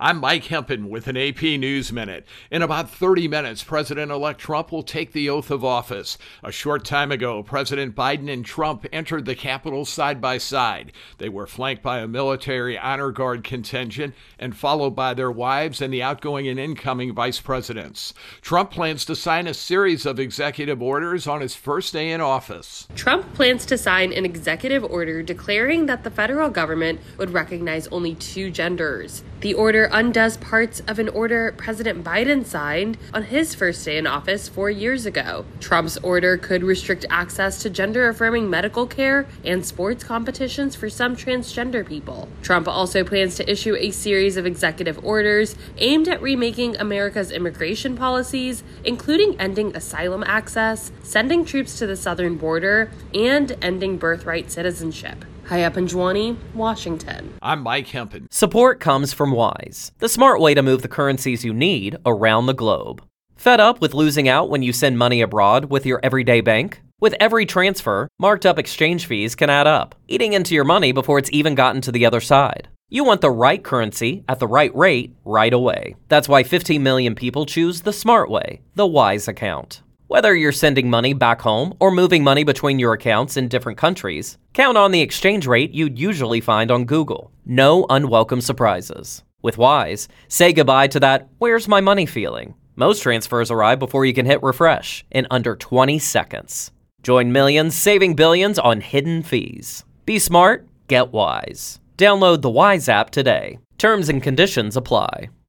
I'm Mike Hempen with an AP News Minute. In about 30 minutes, President-elect Trump will take the oath of office. A short time ago, President Biden and Trump entered the Capitol side by side. They were flanked by a military honor guard contingent and followed by their wives and the outgoing and incoming vice presidents. Trump plans to sign a series of executive orders on his first day in office. Trump plans to sign an executive order declaring that the federal government would recognize only two genders. The order undoes parts of an order President Biden signed on his first day in office 4 years ago. Trump's order could restrict access to gender-affirming medical care and sports competitions for some transgender people. Trump also plans to issue a series of executive orders aimed at remaking America's immigration policies, including ending asylum access, sending troops to the southern border, and ending birthright citizenship. Hayat Panjwani, Washington. I'm Mike Hempen. Support comes from Wise, the smart way to move the currencies you need around the globe. Fed up with losing out when you send money abroad with your everyday bank? With every transfer, marked up exchange fees can add up, eating into your money before it's even gotten to the other side. You want the right currency at the right rate right away. That's why 15 million people choose the smart way, the Wise account. Whether you're sending money back home or moving money between your accounts in different countries, count on the exchange rate you'd usually find on Google. No unwelcome surprises. With Wise, say goodbye to that "where's my money" feeling. Most transfers arrive before you can hit refresh in under 20 seconds. Join millions saving billions on hidden fees. Be smart, get Wise. Download the Wise app today. Terms and conditions apply.